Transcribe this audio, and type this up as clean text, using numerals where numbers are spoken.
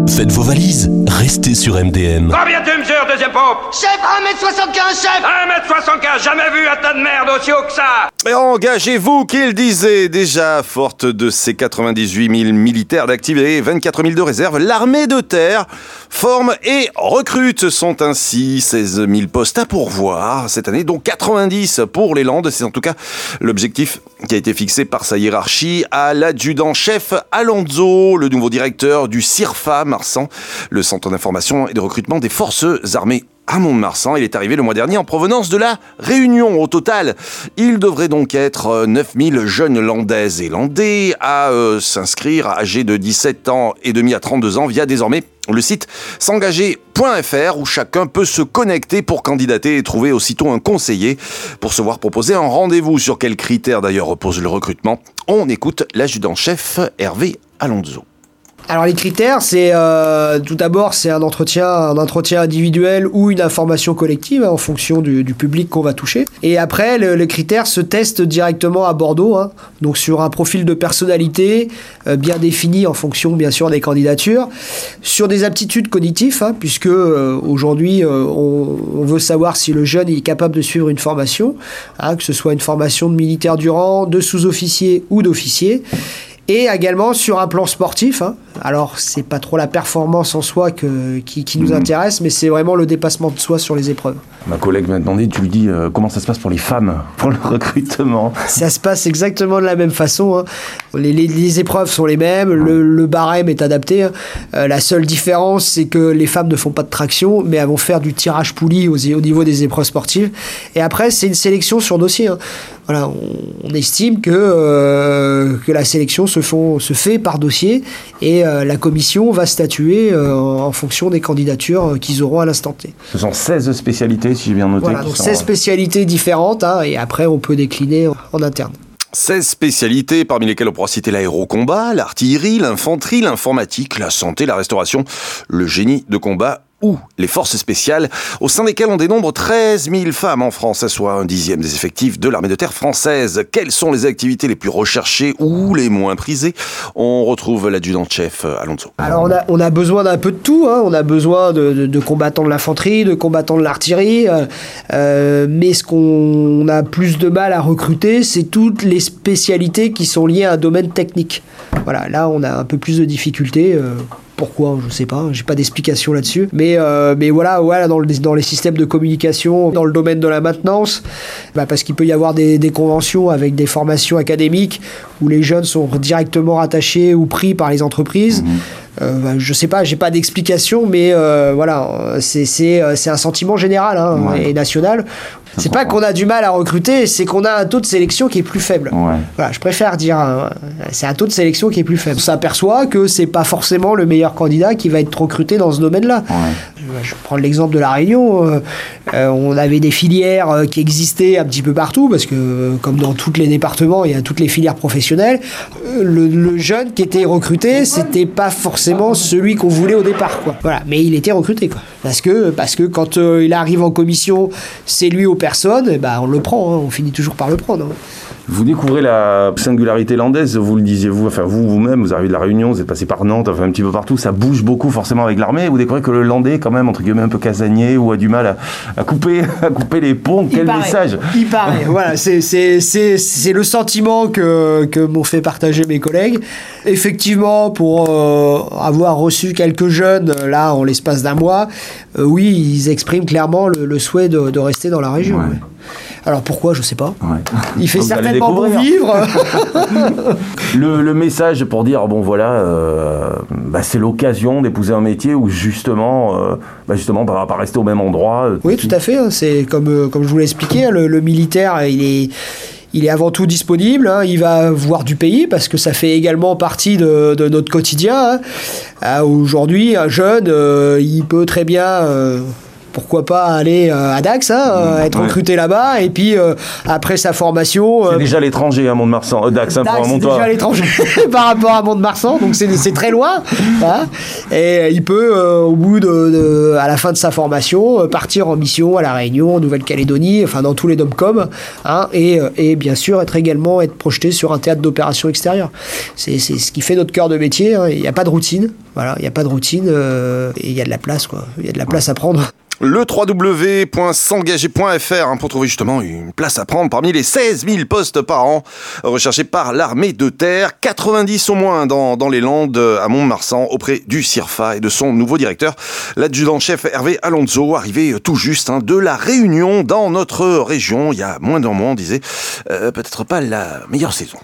Faites vos valises, restez sur MDM. Combien tu mesures, deuxième pompe? Chef, 1m75, chef! 1m75, jamais vu un tas de merde aussi haut que ça! Et engagez-vous, qu'il disait déjà, forte de ses 98 000 militaires d'activité et 24 000 de réserve, l'armée de terre forme et recrute. Sont ainsi 16 000 postes à pourvoir cette année, dont 90 pour les Landes. C'est en tout cas l'objectif qui a été fixé par sa hiérarchie à l'adjudant-chef Alonso, le nouveau directeur du CIRFA Marsan, le centre d'information et de recrutement des forces armées à Mont-de-Marsan. Il est arrivé le mois dernier en provenance de la Réunion. Au total, il devrait donc être 9000 jeunes landaises et landais à s'inscrire, âgés de 17 ans et demi à 32 ans, via désormais le site s'engager.fr où chacun peut se connecter pour candidater et trouver aussitôt un conseiller pour se voir proposer un rendez-vous. Sur quels critères d'ailleurs repose le recrutement? On écoute l'adjudant-chef Hervé Alonso. Alors les critères, c'est tout d'abord c'est un entretien individuel ou une information collective en fonction du public qu'on va toucher. Et après, les critères se testent directement à Bordeaux, donc sur un profil de personnalité bien défini en fonction bien sûr des candidatures, sur des aptitudes cognitives, puisque aujourd'hui on veut savoir si le jeune est capable de suivre une formation, que ce soit une formation de militaire du rang, de sous-officier ou d'officier. Et également sur un plan sportif. Alors, c'est pas trop la performance en soi qui nous intéresse, mais c'est vraiment le dépassement de soi sur les épreuves. Ma collègue m'a demandé, tu lui dis comment ça se passe pour les femmes, pour le recrutement? Ça se passe exactement de la même façon. Les épreuves sont les mêmes, le barème est adapté. La seule différence, c'est que les femmes ne font pas de traction, mais elles vont faire du tirage poulie au niveau des épreuves sportives. Et après, c'est une sélection sur dossier. Voilà, on estime que la sélection se fait par dossier et la commission va statuer en fonction des candidatures qu'ils auront à l'instant T. Ce sont 16 spécialités, si j'ai bien noté. Voilà, donc 16 spécialités différentes et après on peut décliner en interne. 16 spécialités, parmi lesquelles on pourra citer l'aérocombat, l'artillerie, l'infanterie, l'informatique, la santé, la restauration, le génie de combat ou les forces spéciales, au sein desquelles on dénombre 13 000 femmes en France, soit un dixième des effectifs de l'armée de terre française. Quelles sont les activités les plus recherchées ou les moins prisées? On retrouve l'adjudant-chef Alonso. Alors on a besoin d'un peu de tout, on a besoin de combattants de l'infanterie, de combattants de l'artillerie, mais ce qu'on a plus de mal à recruter, c'est toutes les spécialités qui sont liées à un domaine technique. Voilà, là on a un peu plus de difficultés. Pourquoi? Je sais pas, j'ai pas d'explication là-dessus. Mais voilà, dans les systèmes de communication, dans le domaine de la maintenance, parce qu'il peut y avoir des conventions avec des formations académiques où les jeunes sont directement rattachés ou pris par les entreprises. Je sais pas, j'ai pas d'explication, mais voilà, c'est un sentiment général et national. C'est pas qu'on a du mal à recruter, c'est qu'on a un taux de sélection qui est plus faible. Voilà, je préfère dire, c'est un taux de sélection qui est plus faible. On s'aperçoit que c'est pas forcément le meilleur candidat qui va être recruté dans ce domaine-là. Je prends l'exemple de la Réunion. On avait des filières qui existaient un petit peu partout, parce que comme dans tous les départements, il y a toutes les filières professionnelles. Le jeune qui était recruté, c'était pas forcément celui qu'on voulait au départ, quoi. Voilà, mais il était recruté, quoi. Parce que quand il arrive en commission, c'est lui aux personnes, on le prend, on finit toujours par le prendre. Vous découvrez la singularité landaise, vous le disiez vous-même, vous arrivez de la Réunion, vous êtes passé par Nantes, un petit peu partout, ça bouge beaucoup forcément avec l'armée, vous découvrez que le landais, quand même, entre guillemets, un peu casanier, ou a du mal à couper les ponts. Quel message? Il paraît, voilà, c'est le sentiment que m'ont fait partager mes collègues. Effectivement, pour avoir reçu quelques jeunes, là, en l'espace d'un mois, oui, ils expriment clairement le souhait de rester dans la région. Ouais. Alors pourquoi, je sais pas. Il fait certainement bon vivre. le message pour dire, c'est l'occasion d'épouser un métier où justement, on va pas rester au même endroit. Oui, tout à fait. C'est comme je vous l'ai expliqué, le militaire, il est avant tout disponible, il va voir du pays parce que ça fait également partie de notre quotidien. Aujourd'hui, un jeune, il peut très bien pourquoi pas aller à Dax, être recruté là-bas, et puis après sa formation... c'est déjà l'étranger à Mont-de-Marsan, Dax, Dax, pour c'est déjà l'étranger par rapport à Mont-de-Marsan, donc c'est très loin, et il peut, au bout à la fin de sa formation, partir en mission à La Réunion, en Nouvelle-Calédonie, enfin dans tous les DOMCOM, et bien sûr être projeté sur un théâtre d'opération extérieur. C'est ce qui fait notre cœur de métier, il n'y a pas de routine, il n'y a pas de routine, et il y a de la place, il y a de la place à prendre. Le www.s'engager.fr pour trouver justement une place à prendre parmi les 16 000 postes par an recherchés par l'armée de terre, 90 au moins dans les Landes à Mont-de-Marsan auprès du CIRFA et de son nouveau directeur, l'adjudant-chef Hervé Alonso, arrivé tout juste de La Réunion dans notre région. Il y a moins d'un mois, on disait peut-être pas la meilleure saison.